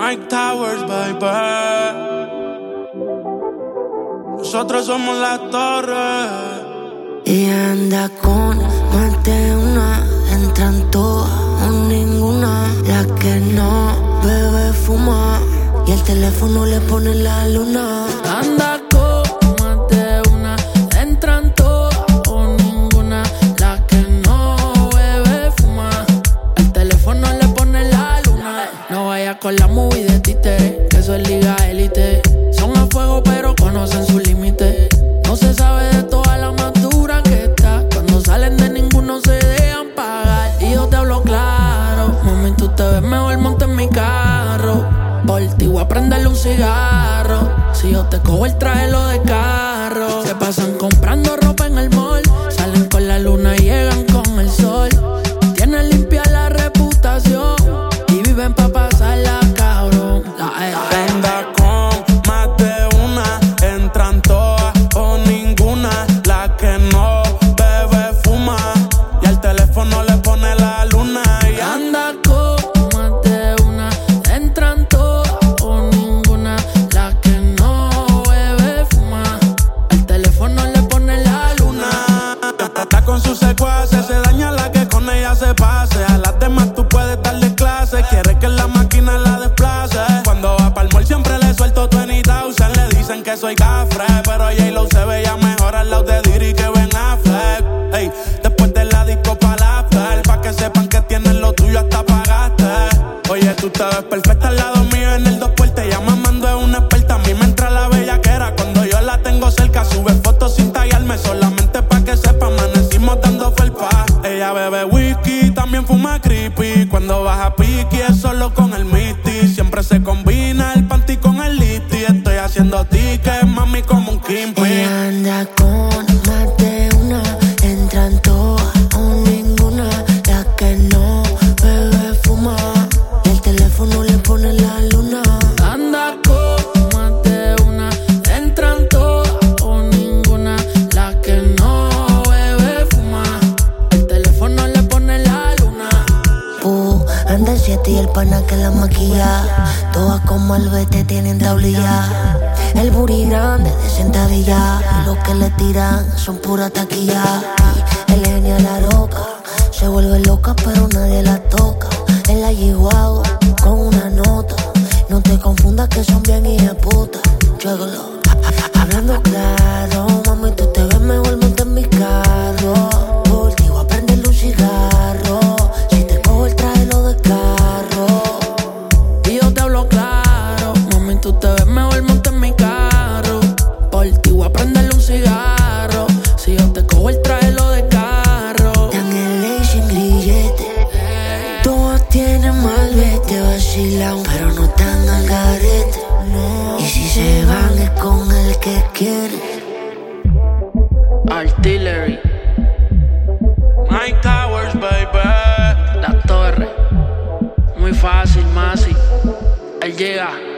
Mike Towers, baby. Nosotros somos la torre. Y anda con más de una, entran todas o ninguna. La que no bebe, fuma y el teléfono le pone la luna. Anda con más de una, entran todas o ninguna. La que no bebe, fuma, el teléfono le pone la luna. No vaya con la movie de títere, que eso es liga élite. Son a fuego pero conocen su límite. No se sabe de toda la más dura que está. Cuando salen de ninguno se dejan pagar. Y yo te hablo claro, mami, tú te ves mejor, monta en mi carro. Por ti voy a prenderle un cigarro. Si yo te cojo el traje, lo de carro. Se pasan comprando ropa en el mall. Salen con la luna y llegan con el sol. Tienen limpia la reputación y viven pa' pasarla, cabrón. Anda con más de una, entran todas o ninguna. La que no bebe, fuma y al teléfono le pone la luna. Y anda con más de una, entran todas o ninguna. La que no bebe, fuma, al teléfono le pone la luna. Está con sus secuaces, se daña la que con ella se pase. A las demás tú puedes darle clase, quiere que la máquina la desplace. Cuando va pa'l mall siempre le suelto 20,000. Le dicen que soy cafre, pero J-Lo se veía mejor al lado de Diddy que Ben Affleck. Ey, después de la disco pa' la after, pa' que sepan que tienen lo tuyo hasta pagaste. Oye, tú te ves perfecta al lado mío en el 2 puertas. Ya mamando es una experta, a mí me entra la bellaquera. Cuando yo la tengo cerca, sube fotos sin tallarme, solamente pa' que sepa, amanecimos dando felpa. Ella bebe whisky, también fuma creepy. Cuando baja piqui es solo con el misty. Siempre se combina el panty con el listy. Estoy haciendo tickets, mami, como un Kimpy. Ella anda con más de una, entran todas o ninguna. La que no bebe, fuma y el teléfono le pone la luna. Anda con más de una, entran todas o ninguna. La que no bebe, fuma, el teléfono le pone la luna. Anda el 7 y el pana que la maquilla. Todas como Albete tienen tablilla. El booty grande de sentadilla. Y los que le tiran son pura taquilla. El genio a la roca se vuelve loca pero nadie la toca. En la Chihuahua con una nota. No te confundas que son bien hijeputas. Chécalo. Hablando claro, mami, tú te ves mejor, monta en mi carro. Por ti voy a prenderle un cigarro. Si te cojo el traje, lo de carro. Y yo te hablo claro, mami, tú te ves mejor, monta en mi carro. Por ti voy a prenderle un cigarro. Si yo te cojo el traje, lo de carro. Tan el ley sin grillete. Todas tienen malvete, vacilan, pero no tan al garete. Y si se van es con el que quiere. Artillery, Mike Towers, baby. la torre, muy fácil, Masi. Él llega.